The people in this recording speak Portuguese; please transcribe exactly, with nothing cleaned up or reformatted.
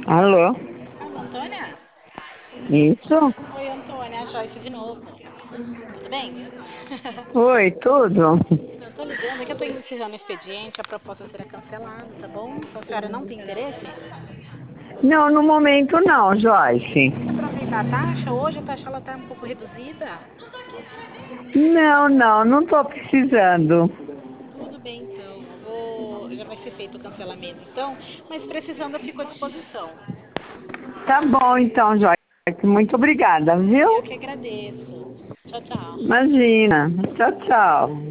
Alô? Alô, Antônia? Isso? Oi, Antônia, a Joyce de novo. Tudo bem? Oi, tudo? Eu tô ligando, é que eu tô iniciando o expediente, a proposta será cancelada, tá bom? Então a senhora não tem interesse? Não, no momento não, Joyce. Quer aproveitar a taxa? Hoje a taxa ela tá um pouco reduzida. Não, não, não tô precisando. Tudo bem, então. Eu vou. Já vai ser feito o cancelamento, então. Mas precisando, eu fico à disposição. Tá bom então, Joyce. Muito obrigada, viu? Eu que agradeço. Tchau, tchau. Imagina. Tchau, tchau.